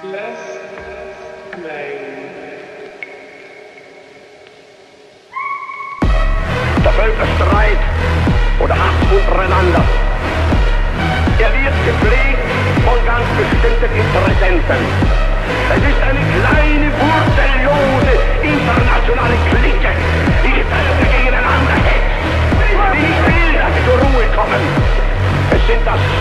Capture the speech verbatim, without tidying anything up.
Der Völkerstreit oder Hass untereinander, er wird gepflegt von ganz bestimmten Interessenten. Es ist eine kleine, wurzellose, internationale Clique, die die Völker gegeneinander hetzt, die nicht will, dass sie zur Ruhe kommen. Es sind das